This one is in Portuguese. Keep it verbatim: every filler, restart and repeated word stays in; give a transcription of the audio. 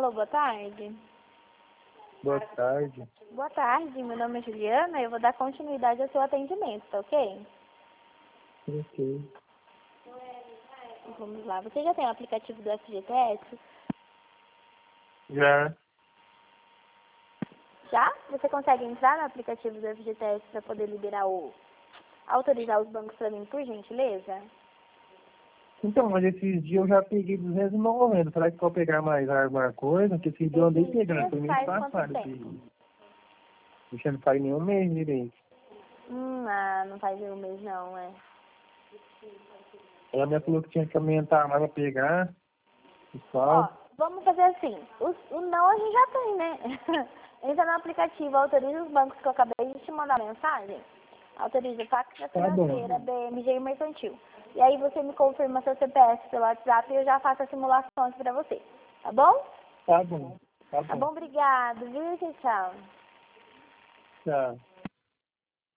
Alô, boa tarde. Boa tarde. Boa tarde, meu nome é Juliana e eu vou dar continuidade ao seu atendimento, tá ok? Ok. Vamos lá. Você já tem o aplicativo do F G T S? Já. Já? Você consegue entrar no aplicativo do F G T S para poder liberar o... autorizar os bancos para mim, por gentileza? Então, mas esses dias eu já peguei duzentos e noventa. Será que pode pegar mais alguma coisa? Porque esses dias eu andei Esses pegando. dias Foi mês faz quanto passado. tempo? Isso não faz nenhum mês direito. Hum, ah, não faz um mês não, é. Ela me falou que tinha que aumentar mais pra pegar. Ó, Pessoal. vamos fazer assim. O, o não a gente já tem, né? Entra no aplicativo, autoriza os bancos que eu acabei de te mandar mensagem. Autoriza Pacta Tá bom. Financeira, B M G e Mercantil. E aí você me confirma seu C P F pelo WhatsApp e eu já faço as simulações pra você. Tá bom? Tá bom. Tá Tá bom. bom, obrigado, viu? Tchau, tchau. Tchau.